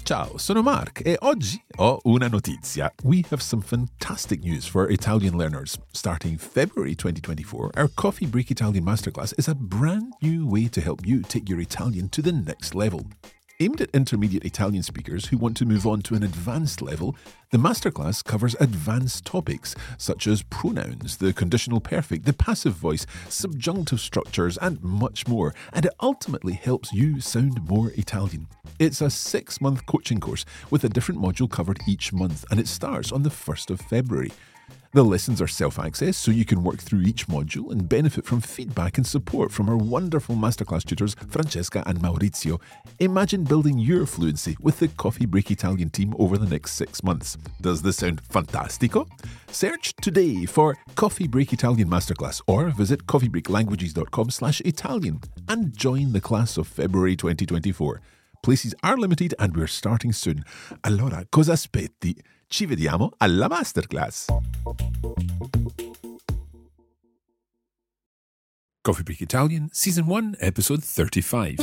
Ciao, sono Mark e oggi ho una notizia. We have some fantastic news for Italian learners. Starting February 2024, our Coffee Break Italian Masterclass is a brand new way to help you take your Italian to the next level. Aimed at intermediate Italian speakers who want to move on to an advanced level, the masterclass covers advanced topics such as pronouns, the conditional perfect, the passive voice, subjunctive structures, and much more, and it ultimately helps you sound more Italian. It's a 6-month coaching course with a different module covered each month, and it starts on the 1st of February. The lessons are self-access, so you can work through each module and benefit from feedback and support from our wonderful masterclass tutors, Francesca and Maurizio. Imagine building your fluency with the Coffee Break Italian team over the next 6 months. Does this sound fantastico? Search today for Coffee Break Italian Masterclass or visit coffeebreaklanguages.com/Italian and join the class of February 2024. Places are limited and we're starting soon. Allora, cosa aspetti? Ci vediamo alla masterclass! Coffee Break Italian, Season 1, Episode 35.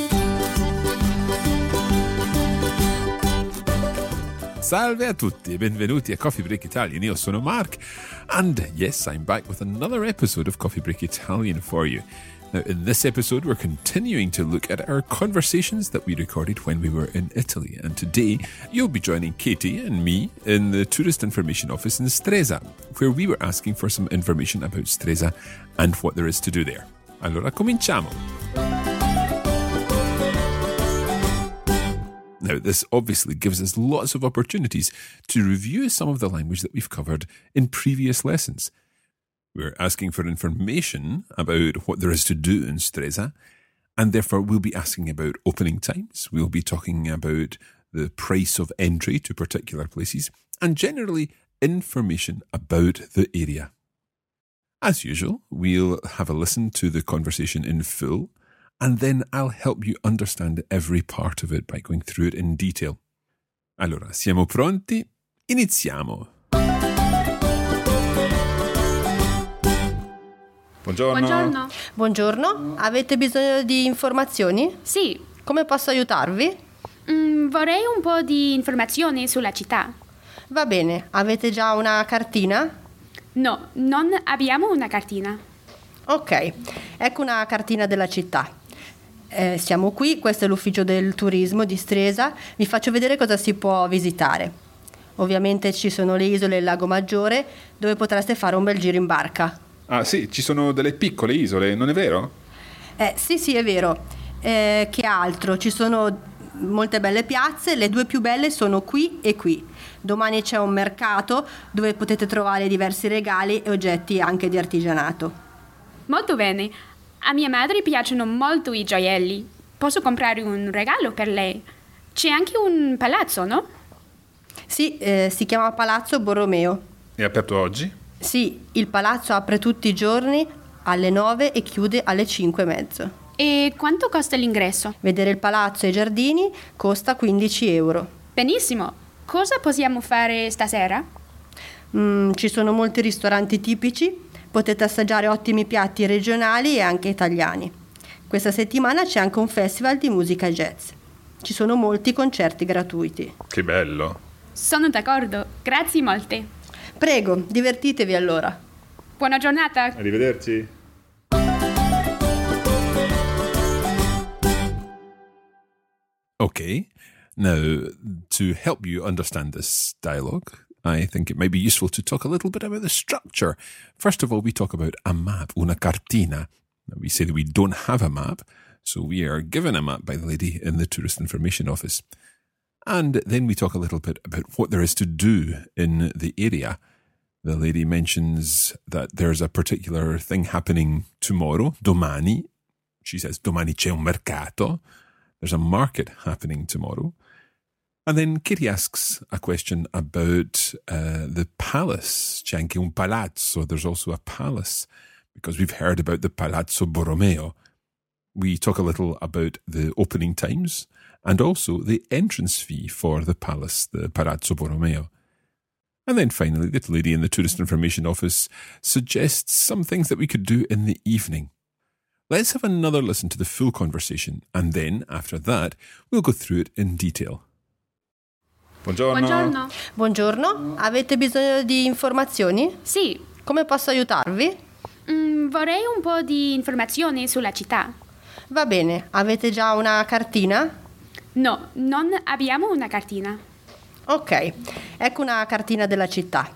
Salve a tutti e benvenuti a Coffee Break Italian. Io sono Mark, and yes, I'm back with another episode of Coffee Break Italian for you. Now, in this episode, we're continuing to look at our conversations that we recorded when we were in Italy. And today, you'll be joining Katie and me in the Tourist Information Office in Stresa, where we were asking for some information about Stresa and what there is to do there. Allora, cominciamo! Now, this obviously gives us lots of opportunities to review some of the language that we've covered in previous lessons. We're asking for information about what there is to do in Stresa, and therefore we'll be asking about opening times, we'll be talking about the price of entry to particular places, and generally information about the area. As usual, we'll have a listen to the conversation in full, and then I'll help you understand every part of it by going through it in detail. Allora, siamo pronti? Iniziamo! Buongiorno. Buongiorno, avete bisogno di informazioni? Sì. Come posso aiutarvi? Vorrei un po' di informazioni sulla città. Va bene, avete già una cartina? No, non abbiamo una cartina. Ok, ecco una cartina della città. Siamo qui, questo è l'ufficio del turismo di Stresa, vi faccio vedere cosa si può visitare. Ovviamente ci sono le isole e il lago Maggiore, dove potreste fare un bel giro in barca. Ah sì, ci sono delle piccole isole, non è vero? Sì, è vero. Che altro? Ci sono molte belle piazze, le 2 più belle sono qui e qui. Domani c'è un mercato dove potete trovare diversi regali e oggetti anche di artigianato. Molto bene. A mia madre piacciono molto i gioielli. Posso comprare un regalo per lei. C'è anche un palazzo, no? Sì, si chiama Palazzo Borromeo. È aperto oggi? Sì, il palazzo apre tutti i giorni alle 9 e chiude alle 5:30. E quanto costa l'ingresso? Vedere il palazzo e i giardini costa 15 euro. Benissimo. Cosa possiamo fare stasera? Ci sono molti ristoranti tipici, potete assaggiare ottimi piatti regionali e anche italiani. Questa settimana c'è anche un festival di musica jazz. Ci sono molti concerti gratuiti. Che bello! Sono d'accordo. Grazie molte. Prego, divertitevi allora. Buona giornata. Arrivederci. Okay, now to help you understand this dialogue, I think it might be useful to talk a little bit about the structure. First of all, we talk about a map, una cartina. Now, we say that we don't have a map, so we are given a map by the lady in the Tourist Information Office. And then we talk a little bit about what there is to do in the area. The lady mentions that there's a particular thing happening tomorrow, domani. She says, domani c'è un mercato. There's a market happening tomorrow. And then Katie asks a question about the palace. C'è anche un palazzo. There's also a palace, because we've heard about the Palazzo Borromeo. We talk a little about the opening times and also the entrance fee for the palace, the Palazzo Borromeo. And then finally, the lady in the Tourist Information Office suggests some things that we could do in the evening. Let's have another listen to the full conversation, and then, after that, we'll go through it in detail. Buongiorno. Buongiorno. Buongiorno, avete bisogno di informazioni? Sì, Come posso aiutarvi? vorrei un po' di informazioni sulla città. Va bene, avete già una cartina? No, non abbiamo una cartina. Ok, ecco una cartina della città.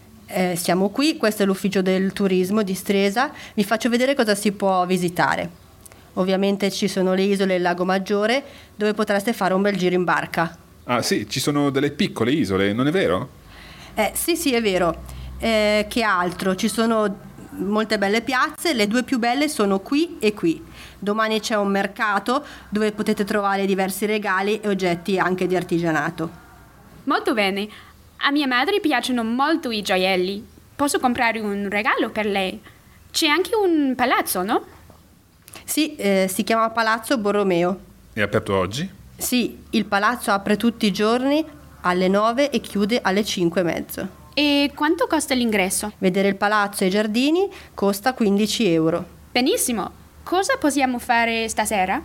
Siamo qui, questo è l'ufficio del turismo di Stresa, vi faccio vedere cosa si può visitare. Ovviamente ci sono le isole e il lago Maggiore dove potreste fare un bel giro in barca. Ah sì, ci sono delle piccole isole, non è vero? Sì, è vero. Che altro? Ci sono molte belle piazze, le due più belle sono qui e qui. Domani c'è un mercato dove potete trovare diversi regali e oggetti anche di artigianato. Molto bene. A mia madre piacciono molto i gioielli. Posso comprare un regalo per lei. C'è anche un palazzo, no? Sì, si chiama Palazzo Borromeo. È aperto oggi? Sì, il palazzo apre tutti i giorni alle 9 e chiude alle 5:30. E quanto costa l'ingresso? Vedere il palazzo e i giardini costa 15 euro. Benissimo. Cosa possiamo fare stasera?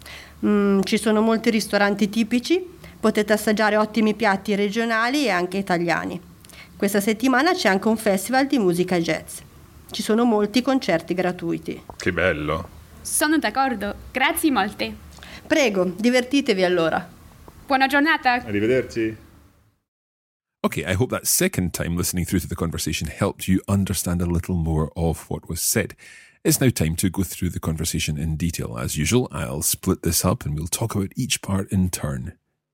Ci sono molti ristoranti tipici, potete assaggiare ottimi piatti regionali e anche italiani. Questa settimana c'è anche un festival di musica jazz. Ci sono molti concerti gratuiti. Che bello. Sono d'accordo. Grazie molte. Prego, divertitevi allora. Buona giornata. Arrivederci. Okay, I hope that second time listening through to the conversation helped you understand a little more of what was said. It's now time to go through the conversation in detail. As usual, I'll split this up and we'll talk about each part in turn.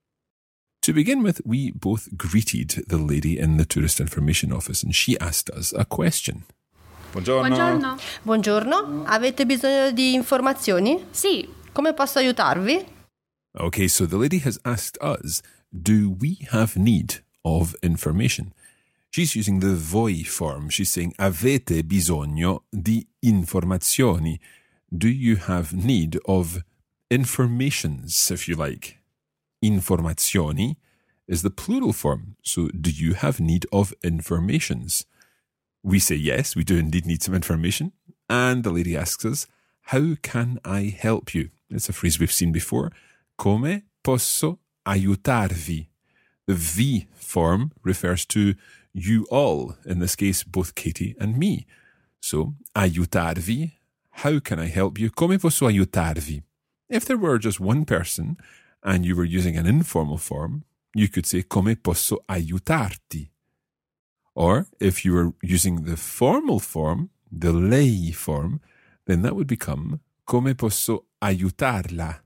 To begin with, we both greeted the lady in the Tourist Information Office and she asked us a question. Buongiorno. Buongiorno. Buongiorno, avete bisogno di informazioni? Sì, Come posso aiutarvi? Okay, so the lady has asked us, do we have need of information? She's using the voi form. She's saying, avete bisogno di informazioni? Do you have need of informations, if you like? Informazioni is the plural form. So, do you have need of informations? We say yes, we do indeed need some information. And the lady asks us, how can I help you? It's a phrase we've seen before. Come posso aiutarvi? The vi form refers to you all, in this case, both Katie and me. So, aiutarvi, how can I help you? Come posso aiutarvi? If there were just one person and you were using an informal form, you could say come posso aiutarti. Or if you were using the formal form, the lei form, then that would become come posso aiutarla.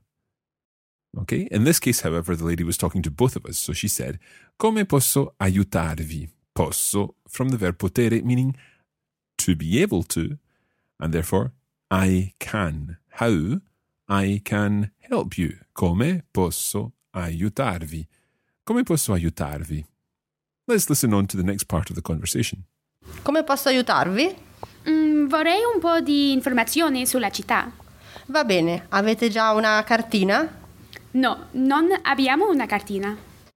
Okay? In this case, however, the lady was talking to both of us, so she said, come posso aiutarvi? Posso, from the verb potere, meaning to be able to, and therefore, I can. How I can help you. Come posso aiutarvi? Come posso aiutarvi? Let's listen on to the next part of the conversation. Come posso aiutarvi? vorrei un po' di informazioni sulla città. Va bene, avete già una cartina? No, non abbiamo una cartina.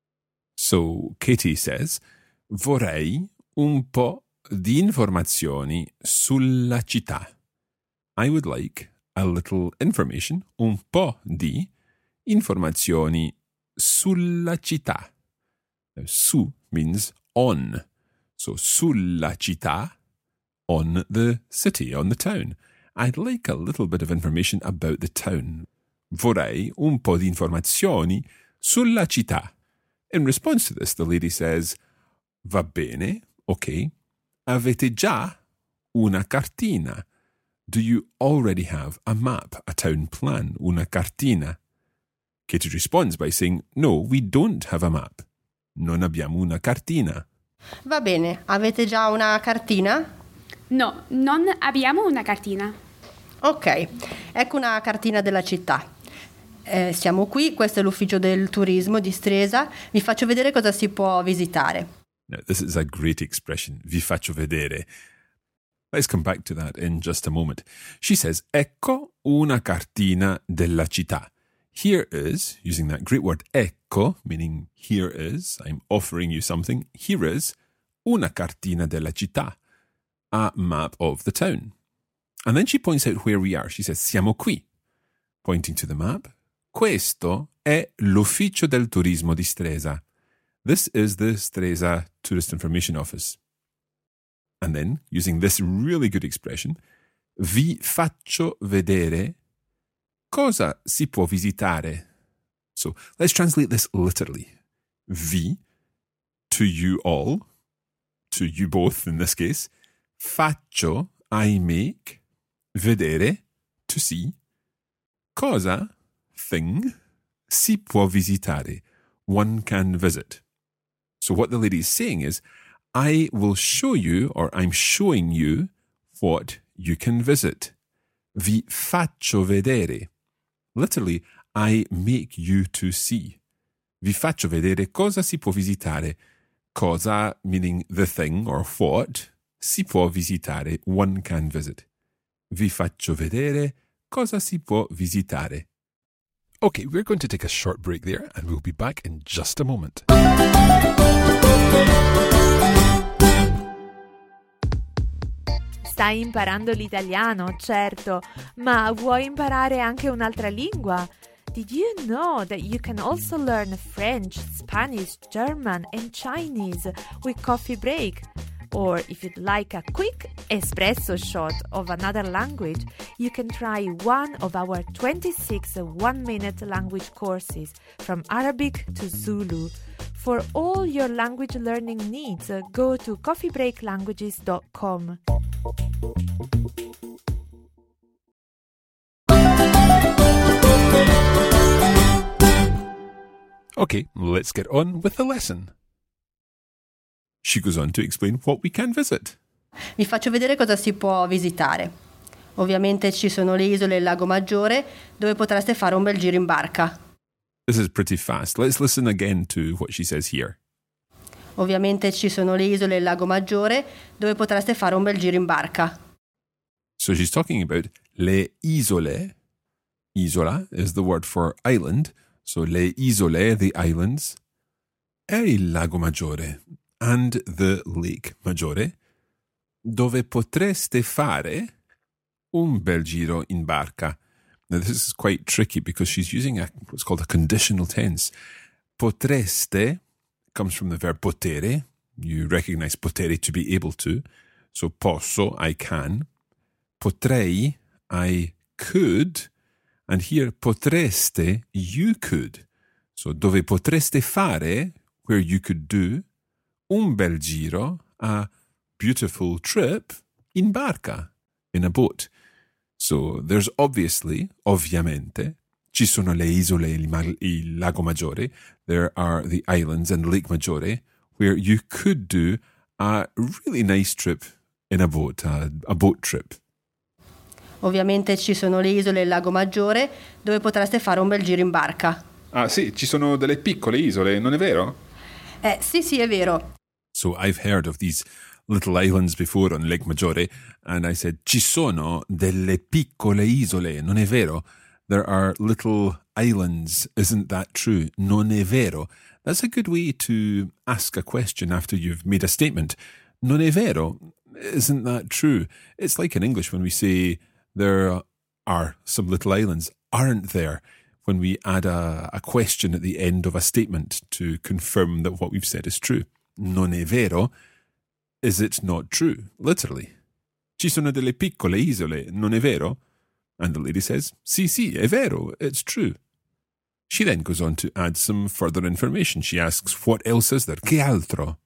So Katie says, vorrei un po' di informazioni sulla città. I would like a little information, un po' di informazioni sulla città. Now, su means on. So sulla città, on the city, on the town. I'd like a little bit of information about the town. Vorrei un po' di informazioni sulla città. In response to this, the lady says, va bene, okay. Avete già una cartina? Do you already have a map, a town plan, una cartina? Katie responds by saying, no, we don't have a map. Non abbiamo una cartina. Va bene, avete già una cartina? No, non abbiamo una cartina. Ok, ecco una cartina della città. Siamo qui, questo è l'ufficio del turismo di Stresa, vi faccio vedere cosa si può visitare. Now, this is a great expression, vi faccio vedere. Let's come back to that in just a moment. She says, ecco una cartina della città. Here is, using that great word ecco, meaning here is, I'm offering you something, here is una cartina della città, a map of the town. And then she points out where we are. She says, siamo qui, pointing to the map. Questo è l'ufficio del turismo di Stresa. This is the Stresa Tourist Information Office. And then, using this really good expression, vi faccio vedere cosa si può visitare. So let's translate this literally. Vi, to you all, to you both in this case. Faccio, I make. Vedere, to see. Cosa, thing. Si può visitare, one can visit. So what the lady is saying is, I will show you, or I'm showing you, what you can visit. Vi faccio vedere. Literally, I make you to see. Vi faccio vedere cosa si può visitare. Cosa meaning the thing or what. Si può visitare, one can visit. Vi faccio vedere cosa si può visitare. Okay, we're going to take a short break there and we'll be back in just a moment. Stai imparando l'italiano, certo, ma vuoi imparare anche un'altra lingua? Did you know that you can also learn French, Spanish, German and Chinese with Coffee Break? Or if you'd like a quick espresso shot of another language, you can try one of our 26 one-minute language courses from Arabic to Zulu. For all your language learning needs, go to coffeebreaklanguages.com. Okay, let's get on with the lesson. She goes on to explain what we can visit. Vi faccio vedere cosa si può visitare. Ovviamente ci sono le isole e il Lago Maggiore, dove potreste fare un bel giro in barca. This is pretty fast. Let's listen again to what she says here. Ovviamente ci sono le isole e il Lago Maggiore, dove potreste fare un bel giro in barca. So she's talking about le isole. Isola is the word for island. So le isole, the islands, e il Lago Maggiore, and the Lake Maggiore, dove potreste fare un bel giro in barca. Now this is quite tricky because she's using what's called a conditional tense. Potreste comes from the verb potere. You recognize potere to be able to. So posso, I can. Potrei, I could. And here potreste, you could. So dove potreste fare, where you could do, un bel giro, a beautiful trip, in barca, in a boat. So there's obviously, ovviamente, ci sono le isole e il Lago Maggiore. There are the islands and Lake Maggiore, where you could do a really nice trip in a boat, a boat trip. Ovviamente ci sono le isole e il Lago Maggiore, dove potreste fare un bel giro in barca. Ah sì, ci sono delle piccole isole, non è vero? Sì, è vero. So I've heard of these little islands before on Lake Maggiore, and I said, ci sono delle piccole isole, non è vero? There are little islands, isn't that true? Non è vero? That's a good way to ask a question after you've made a statement. Non è vero? Isn't that true? It's like in English when we say there are some little islands, aren't there? When we add a question at the end of a statement to confirm that what we've said is true. Non è vero? Is it not true? Literally. Ci sono delle piccole isole, non è vero? And the lady says, sì, è vero, it's true. She then goes on to add some further information. She asks, what else is there? Che altro?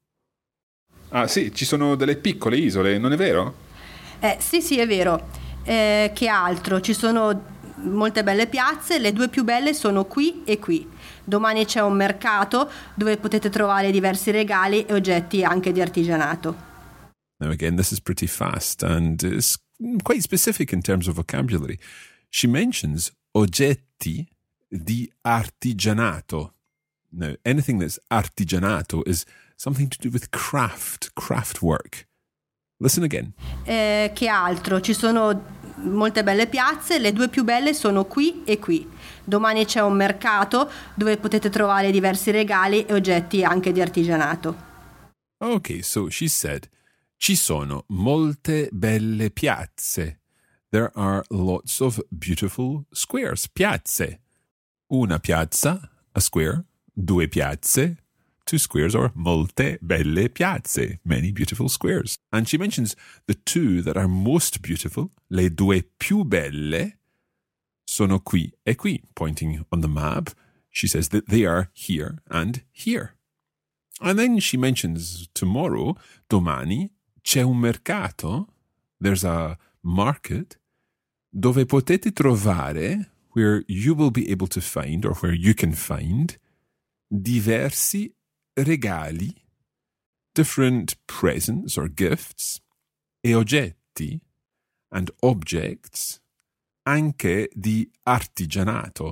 Ah sì, ci sono delle piccole isole, non è vero? Sì, è vero. Che altro? Ci sono molte belle piazze, le due più belle sono qui e qui. Domani c'è un mercato dove potete trovare diversi regali e oggetti anche di artigianato. Now again, this is pretty fast and it's quite specific in terms of vocabulary. She mentions oggetti di artigianato. Now, anything that's artigianato is something to do with craft work. Listen again. Che altro? Ci sono molte belle piazze, le due più belle sono qui e qui. Domani c'è un mercato dove potete trovare diversi regali e oggetti anche di artigianato. Okay, so she said, ci sono molte belle piazze. There are lots of beautiful squares, piazze. Una piazza, a square. Due piazze, two squares, or molte belle piazze, many beautiful squares. And she mentions the two that are most beautiful, le due più belle, sono qui e qui, pointing on the map. She says that they are here and here. And then she mentions tomorrow, domani, c'è un mercato, there's a market, dove potete trovare, where you will be able to find, or where you can find, diversi regali, different presents or gifts, e oggetti, and objects, anche di artigianato,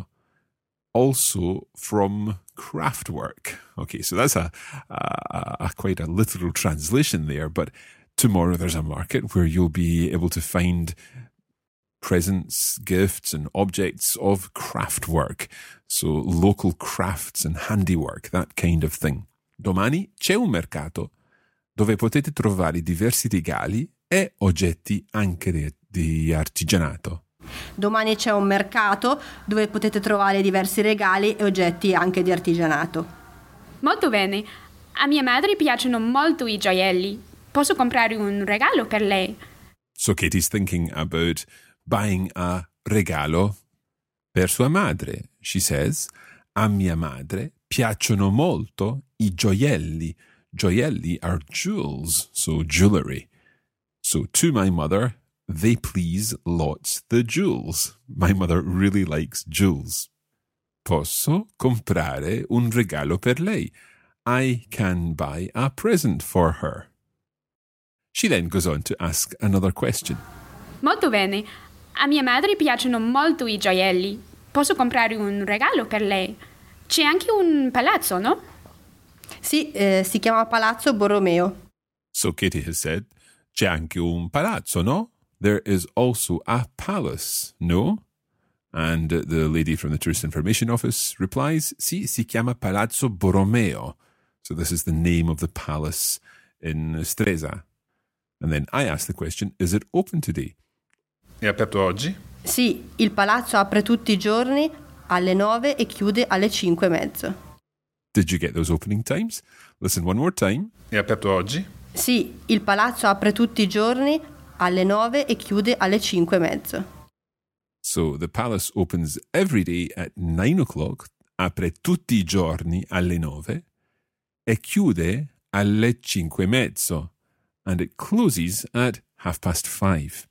also from craftwork. Okay, so that's a quite a literal translation there, but tomorrow there's a market where you'll be able to find presents, gifts, and objects of craftwork. So local crafts and handiwork, that kind of thing. Domani c'è un mercato dove potete trovare diversi regali e oggetti anche di artigianato. Domani c'è un mercato dove potete trovare diversi regali e oggetti anche di artigianato. Molto bene. A mia madre piacciono molto I gioielli. Posso comprare un regalo per lei? So Katie's thinking about buying a regalo per sua madre. She says, a mia madre piacciono molto I gioielli. Gioielli are jewels, so jewelry. So to my mother, they please lots the jewels. My mother really likes jewels. Posso comprare un regalo per lei. I can buy a present for her. She then goes on to ask another question. Molto bene. A mia madre piacciono molto I gioielli. Posso comprare un regalo per lei? C'è anche un palazzo, no? Sì, si chiama Palazzo Borromeo. So Katie has said, c'è anche un palazzo, no? There is also a palace, no? And the lady from the Tourist Information Office replies, sì, si chiama Palazzo Borromeo. So this is the name of the palace in Stresa. And then I ask the question, is it open today? È aperto oggi? Sì, il palazzo apre tutti I giorni alle 9 e chiude alle 5:30. Did you get those opening times? Listen one more time. È aperto oggi? Sì, il palazzo apre tutti I giorni alle 9 e chiude alle 5:30. So the palace opens every day at 9 o'clock, apre tutti I giorni alle 9 e chiude alle 5:30, and it closes at 5:30.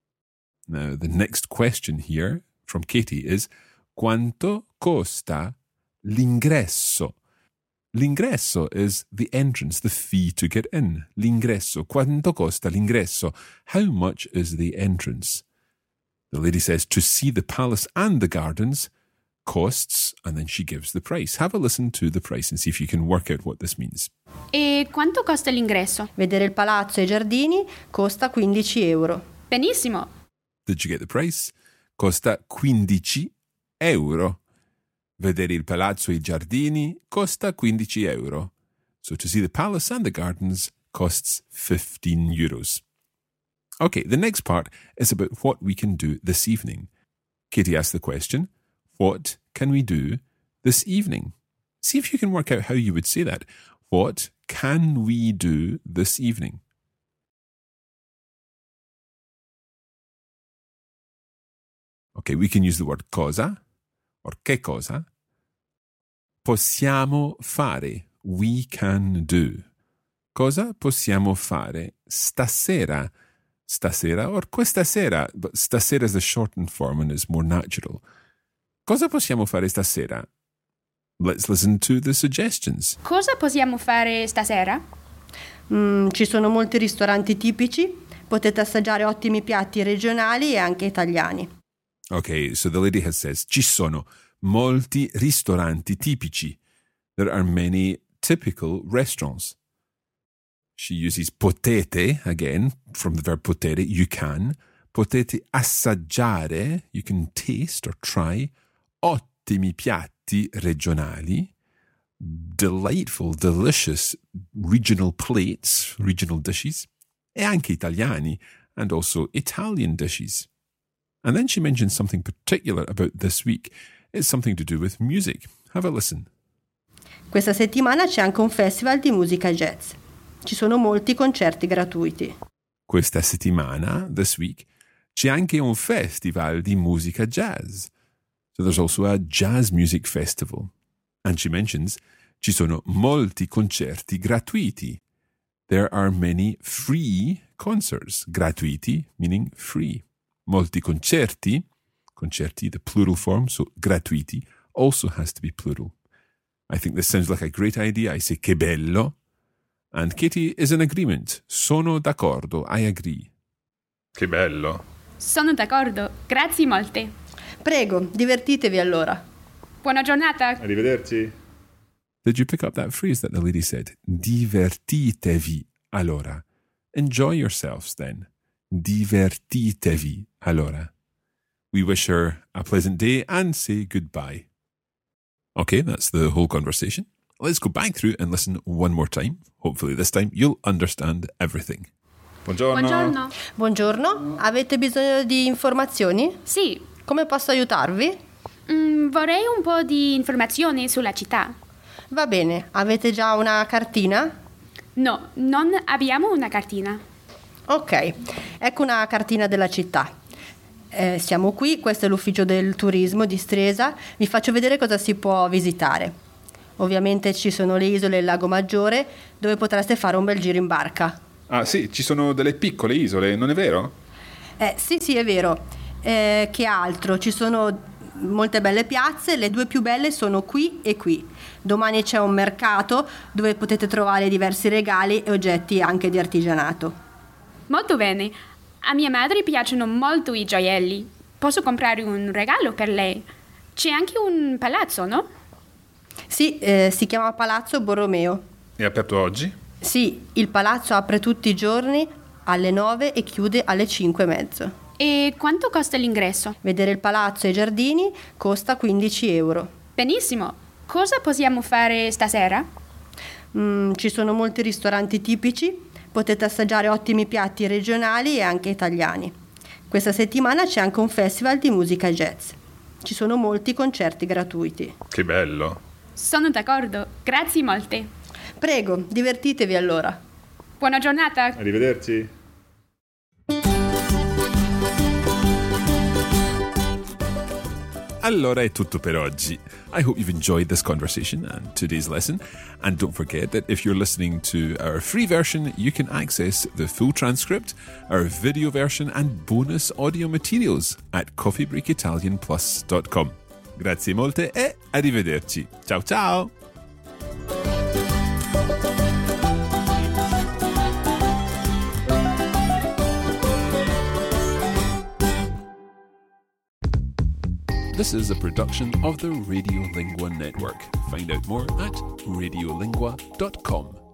Now, the next question here from Katie is, quanto costa l'ingresso? L'ingresso is the entrance, the fee to get in. L'ingresso. Quanto costa l'ingresso? How much is the entrance? The lady says to see the palace and the gardens costs, and then she gives the price. Have a listen to the price and see if you can work out what this means. E quanto costa l'ingresso? Vedere il palazzo e I giardini costa 15 euro. Benissimo. Did you get the price? Costa 15 euro. Vedere il palazzo e I giardini costa 15 euro. So to see the palace and the gardens costs 15 euros. Okay, the next part is about what we can do this evening. Katie asked the question, what can we do this evening? See if you can work out how you would say that. What can we do this evening? Okay, we can use the word cosa or che cosa. Possiamo fare. We can do. Cosa possiamo fare stasera? Stasera or questa sera, but stasera is the shortened form and is more natural. Cosa possiamo fare stasera? Let's listen to the suggestions. Cosa possiamo fare stasera? Ci sono molti ristoranti tipici, potete assaggiare ottimi piatti regionali e anche italiani. Okay, so the lady has says, ci sono molti ristoranti tipici. There are many typical restaurants. She uses potete, again, from the verb potere, you can. Potete assaggiare, you can taste or try. Ottimi piatti regionali. Delightful, delicious regional plates, regional dishes. E anche italiani, and also Italian dishes. And then she mentions something particular about this week. It's something to do with music. Have a listen. Questa settimana c'è anche un festival di musica jazz. Ci sono molti concerti gratuiti. Questa settimana, this week, c'è anche un festival di musica jazz. So there's also a jazz music festival. And she mentions ci sono molti concerti gratuiti. There are many free concerts. Gratuiti meaning free. Molti concerti, the plural form, so gratuiti, also has to be plural. I think this sounds like a great idea. I say che bello. And Katie is in agreement. Sono d'accordo. I agree. Che bello. Sono d'accordo. Grazie molte. Prego, divertitevi allora. Buona giornata. Arrivederci. Did you pick up that phrase that the lady said? Divertitevi allora. Enjoy yourselves then. Divertitevi allora. We wish her a pleasant day and say goodbye. Okay, that's the whole conversation. Let's go back through and listen one more time. Hopefully this time you'll understand everything. Buongiorno. Buongiorno. Buongiorno, avete bisogno di informazioni? Sì, Come posso aiutarvi? vorrei un po' di informazioni sulla città. Va bene, avete già una cartina? No, non abbiamo una cartina. Ok, ecco una cartina della città. Siamo qui, questo è l'ufficio del turismo di Stresa, vi faccio vedere cosa si può visitare. Ovviamente ci sono le isole e il lago Maggiore, dove potreste fare un bel giro in barca. Ah sì, ci sono delle piccole isole, non è vero? Sì, è vero. Che altro? Ci sono molte belle piazze, le due più belle sono qui e qui. Domani c'è un mercato dove potete trovare diversi regali e oggetti anche di artigianato. Molto bene. A mia madre piacciono molto i gioielli. Posso comprare un regalo per lei. C'è anche un palazzo, no? Sì, si chiama Palazzo Borromeo. È aperto oggi? Sì, il palazzo apre tutti i giorni alle 9 e chiude alle 5:30. E quanto costa l'ingresso? Vedere il palazzo e i giardini costa 15 euro. Benissimo. Cosa possiamo fare stasera? Ci sono molti ristoranti tipici, potete assaggiare ottimi piatti regionali e anche italiani. Questa settimana c'è anche un festival di musica jazz. Ci sono molti concerti gratuiti. Che bello. Sono d'accordo. Grazie molte. Prego, divertitevi allora. Buona giornata. Arrivederci. Allora è tutto per oggi. I hope you've enjoyed this conversation and today's lesson. And don't forget that if you're listening to our free version, you can access the full transcript, our video version, and bonus audio materials at coffeebreakitalianplus.com. Grazie molte e arrivederci. Ciao ciao! This is a production of the Radiolingua Network. Find out more at radiolingua.com.